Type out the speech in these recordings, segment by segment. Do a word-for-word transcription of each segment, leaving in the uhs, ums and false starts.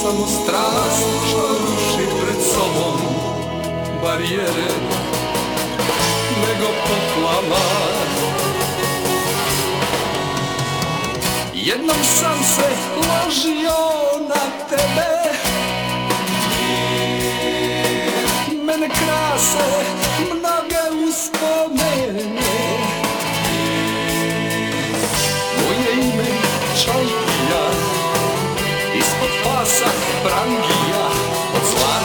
samo strast što ruši pred sobom barijere, nego poplava. Jednom sam se ložio na tebe, mene krase mnoge uspomene. Moje ime Čajkija, ispod pasa prangija od zla.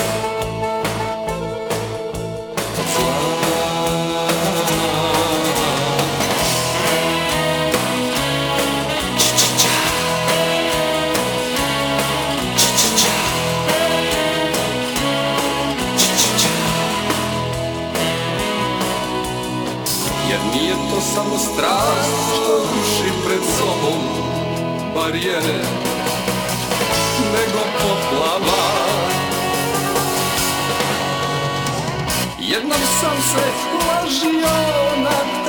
Od zla. Jer nije to samo strast što ruši pred sobom barijere, nego poplava. Jednom sam se ložio na